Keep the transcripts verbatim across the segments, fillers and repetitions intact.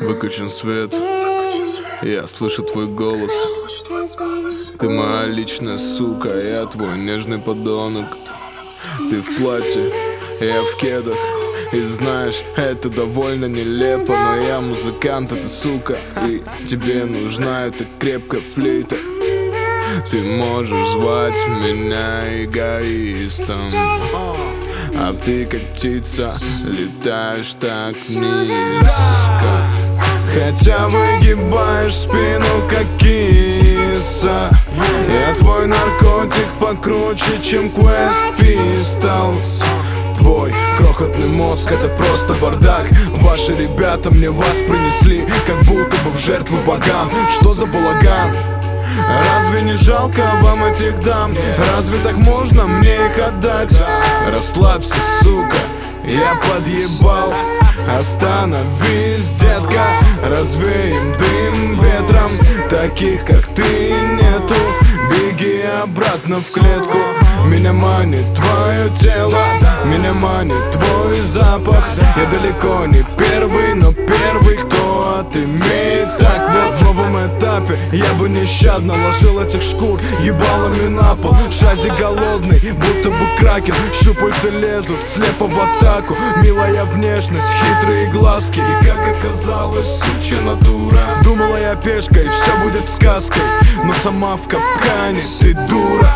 Выключен свет, я слышу твой голос. Ты моя личная сука, я твой нежный подонок. Ты в платье, я в кедах. И знаешь, это довольно нелепо, но я музыкант, а ты сука. И тебе нужна эта крепкая флейта. Ты можешь звать меня эгоистом, а ты как птица летаешь так низко. Хотя выгибаешь спину как киса. Я твой наркотик покруче, чем Quest Pistols. Твой крохотный мозг — это просто бардак. Ваши ребята мне вас принесли, как будто бы в жертву богам. Что за балаган? Разве не жалко вам этих дам? Разве так можно мне их отдать? Расслабься, сука, я подъебал. Остановись, детка, развеем дым ветром. Таких, как ты, нету. Беги обратно в клетку. Меня манит твое тело, меня манит твой запах. Я далеко не первый, но первый, кто отымеет. Так вот, в новом этапе я бы нещадно ложил этих шкур ебалами на пол. Шази голодный, будто бы кракен. Щупальца лезут слепо в атаку. Милая внешность, хитрые глазки. И как оказалось, сучья дура. Думала я пешкой, и все будет сказкой, но сама в капкане. Ты дура.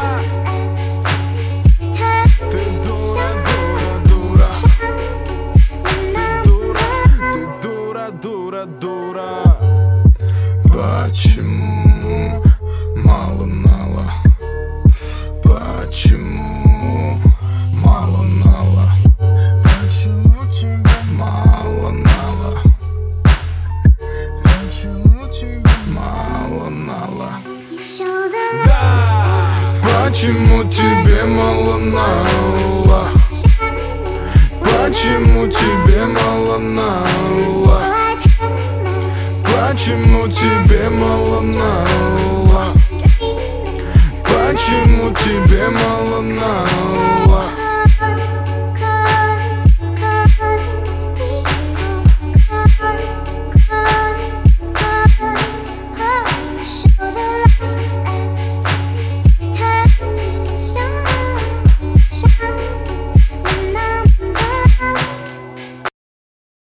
Ты дура, дура, дура. Ты дура, ты дура, дура, дура. Почему мало нала? Почему мало нала? Почему тебе мало нала? Почему тебе мало нала? Да! Почему тебе мало нала? Почему тебе мало нала? Почему тебе мало нала? Почему тебе мало нала?